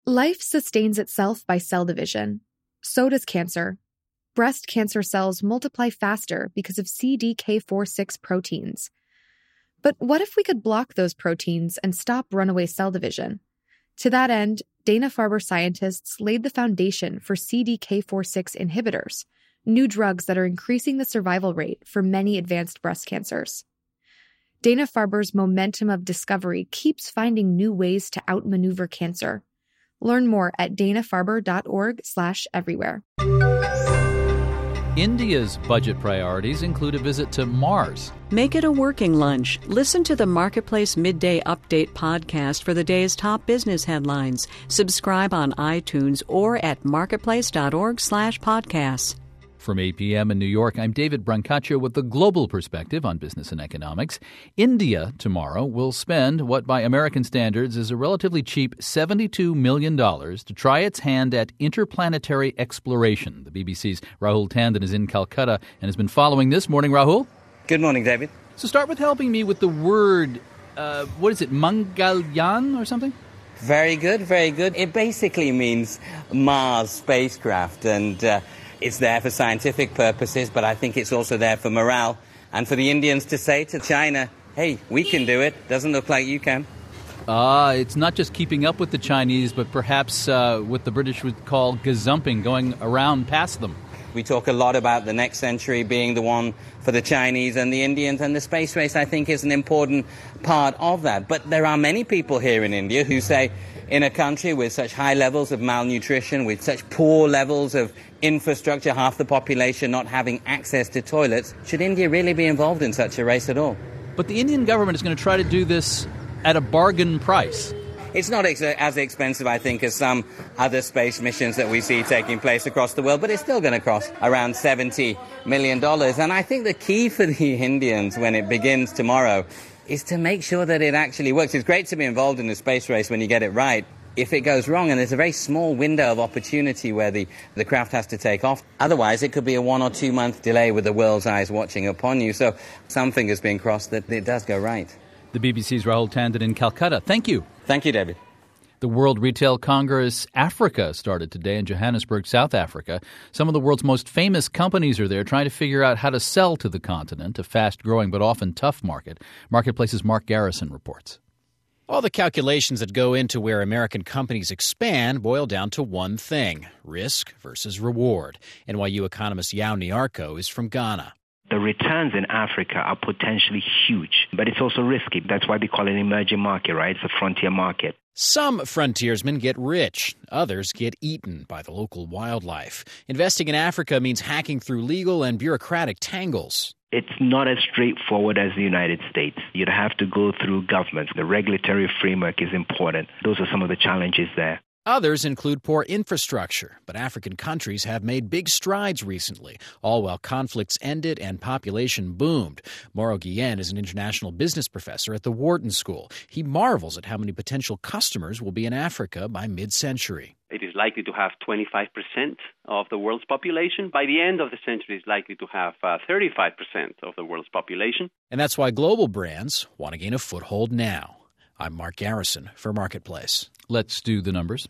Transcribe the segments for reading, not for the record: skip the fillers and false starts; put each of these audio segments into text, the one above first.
Life sustains itself by cell division. So does cancer. Breast cancer cells multiply faster because of CDK4/6 proteins. But what if we could block those proteins and stop runaway cell division? To that end, Dana-Farber scientists laid the foundation for CDK4/6 inhibitors, new drugs that are increasing the survival rate for many advanced breast cancers. Dana-Farber's momentum of discovery keeps finding new ways to outmaneuver cancer. Learn more at danafarber.org/everywhere. India's budget priorities include a visit to Mars. Make it a working lunch. Listen to the Marketplace Midday Update podcast for the day's top business headlines. Subscribe on iTunes or at marketplace.org/podcasts. From 8 p.m. in New York, I'm David Brancaccio with the global perspective on business and economics. India tomorrow will spend what by American standards is a relatively cheap $72 million to try its hand at interplanetary exploration. The BBC's Rahul Tandon is in Calcutta and has been following this. Morning, Rahul. Good morning, David. So start with helping me with the word, what is it, Mangalyaan or something? Very good, very good. It basically means Mars spacecraft, and it's there for scientific purposes, but I think it's also there for morale. And for the Indians to say to China, hey, we can do it, doesn't look like you can. It's not just keeping up with the Chinese, but perhaps what the British would call gazumping, going around past them. We talk a lot about the next century being the one for the Chinese and the Indians, and the space race, I think, is an important part of that. But there are many people here in India who say, in a country with such high levels of malnutrition, with such poor levels of infrastructure, half the population not having access to toilets, should India really be involved in such a race at all? But the Indian government is going to try to do this at a bargain price. It's not as expensive, I think, as some other space missions that we see taking place across the world, but it's still going to cost around $70 million. And I think the key for the Indians when it begins tomorrow is to make sure that it actually works. It's great to be involved in the space race when you get it right. If it goes wrong, and there's a very small window of opportunity where the craft has to take off, otherwise it could be a 1 or 2 month delay with the world's eyes watching upon you. So some fingers being crossed that it does go right. The BBC's Rahul Tandon in Calcutta. Thank you. Thank you, David. The World Retail Congress Africa started today in Johannesburg, South Africa. Some of the world's most famous companies are there trying to figure out how to sell to the continent, a fast-growing but often tough market. Marketplace's Mark Garrison reports. All the calculations that go into where American companies expand boil down to one thing: risk versus reward. NYU economist Yao Nyarko is from Ghana. The returns in Africa are potentially huge, but it's also risky. That's why they call it an emerging market, right? It's a frontier market. Some frontiersmen get rich. Others get eaten by the local wildlife. Investing in Africa means hacking through legal and bureaucratic tangles. It's not as straightforward as the United States. You'd have to go through governments. The regulatory framework is important. Those are some of the challenges there. Others include poor infrastructure, but African countries have made big strides recently, all while conflicts ended and population boomed. Mauro Guillen is an international business professor at the Wharton School. He marvels at how many potential customers will be in Africa by mid-century. It is likely to have 25% of the world's population. By the end of the century, it's likely to have 35% of the world's population. And that's why global brands want to gain a foothold now. I'm Mark Garrison for Marketplace. Let's do the numbers.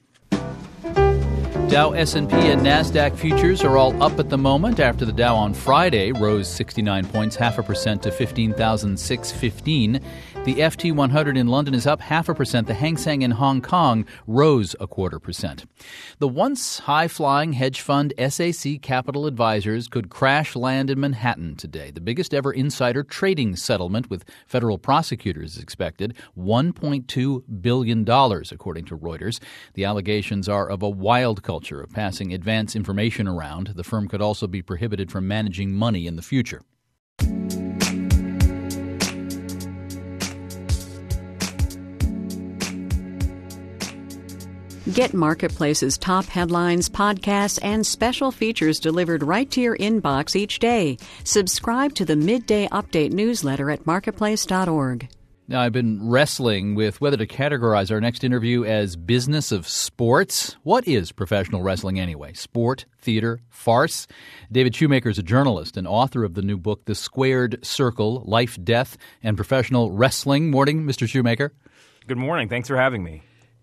Dow, S&P, and NASDAQ futures are all up at the moment after the Dow on Friday rose 69 points, 0.5% to 15,615. The FT 100 in London is up 0.5%. The Hang Seng in Hong Kong rose 0.25%. The once high-flying hedge fund SAC Capital Advisors could crash land in Manhattan today. The biggest ever insider trading settlement with federal prosecutors is expected, $1.2 billion, according to Reuters. The allegations are of a wild culture of passing advance information around. The firm could also be prohibited from managing money in the future. Get Marketplace's top headlines, podcasts, and special features delivered right to your inbox each day. Subscribe to the Midday Update newsletter at marketplace.org. Now, I've been wrestling with whether to categorize our next interview as business of sports. What is professional wrestling anyway? Sport, theater, farce? David Shoemaker is a journalist and author of the new book, The Squared Circle, Life, Death, and Professional Wrestling. Morning, Mr. Shoemaker. Good morning. Thanks for having me.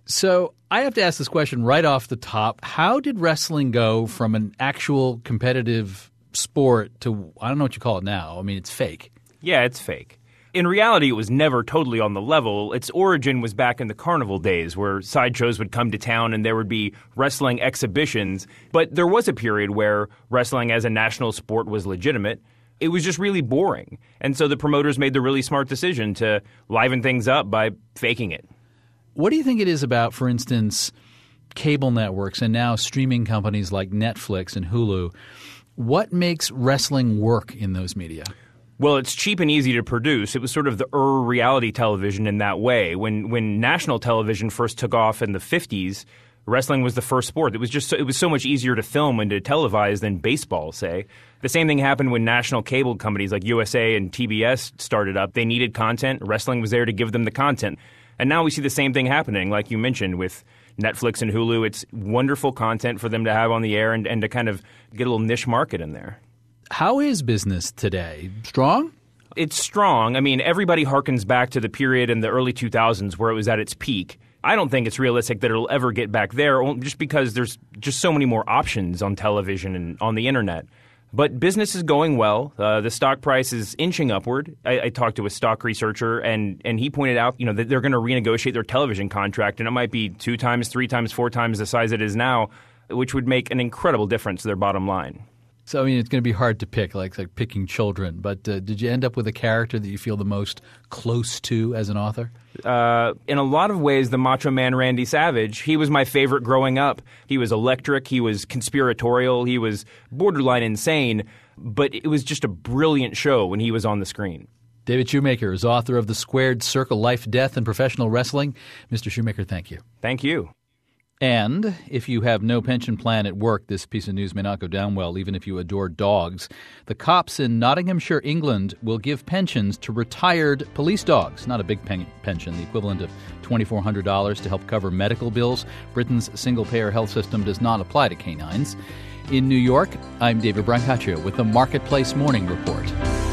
So I have to ask this question right off the top. How did wrestling go from an actual competitive sport to, I don't know what you call it now. I mean, it's fake. Yeah, it's fake. In reality, it was never totally on the level. Its origin was back in the carnival days where sideshows would come to town and there would be wrestling exhibitions. But there was a period where wrestling as a national sport was legitimate. It was just really boring. And so the promoters made the really smart decision to liven things up by faking it. What do you think it is about, for instance, cable networks and now streaming companies like Netflix and Hulu? What makes wrestling work in those media? Well, it's cheap and easy to produce. It was sort of the reality television in that way. When national television first took off in the 50s, wrestling was the first sport. It was so much easier to film and to televise than baseball, say. The same thing happened when national cable companies like USA and TBS started up. They needed content. Wrestling was there to give them the content. And now we see the same thing happening, like you mentioned, with Netflix and Hulu. It's wonderful content for them to have on the air and to kind of get a little niche market in there. How is business today? Strong? It's strong. I mean, everybody harkens back to the period in the early 2000s where it was at its peak. I don't think it's realistic that it'll ever get back there just because there's just so many more options on television and on the internet. But business is going well. The stock price is inching upward. I talked to a stock researcher, and he pointed out, that they're going to renegotiate their television contract, and it might be 2 times, 3 times, 4 times the size it is now, which would make an incredible difference to their bottom line. So, I mean, it's going to be hard to pick, like picking children. But did you end up with a character that you feel the most close to as an author? In a lot of ways, the Macho Man Randy Savage, he was my favorite growing up. He was electric. He was conspiratorial. He was borderline insane. But it was just a brilliant show when he was on the screen. David Shoemaker is author of The Squared Circle, Life, Death, and Professional Wrestling. Mr. Shoemaker, thank you. Thank you. And if you have no pension plan at work, this piece of news may not go down well, even if you adore dogs. The cops in Nottinghamshire, England, will give pensions to retired police dogs. Not a big pension, the equivalent of $2,400 to help cover medical bills. Britain's single-payer health system does not apply to canines. In New York, I'm David Brancaccio with the Marketplace Morning Report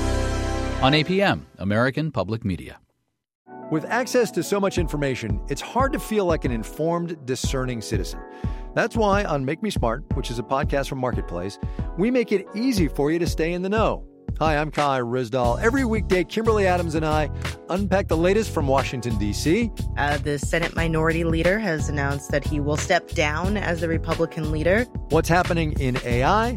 on APM, American Public Media. With access to so much information, it's hard to feel like an informed, discerning citizen. That's why on Make Me Smart, which is a podcast from Marketplace, we make it easy for you to stay in the know. Hi, I'm Kai Rizdal. Every weekday, Kimberly Adams and I unpack the latest from Washington, D.C. The Senate Minority Leader has announced that he will step down as the Republican leader. What's happening in AI?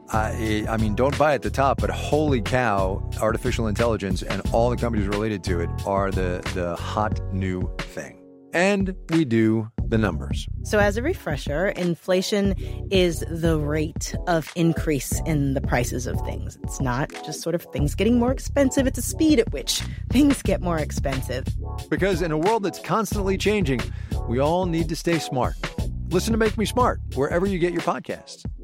I mean, don't buy at the top, but holy cow, artificial intelligence and all the companies related to it are the hot new thing. And we do the numbers. So as a refresher, inflation is the rate of increase in the prices of things. It's not just sort of things getting more expensive. It's the speed at which things get more expensive. Because in a world that's constantly changing, we all need to stay smart. Listen to Make Me Smart wherever you get your podcasts.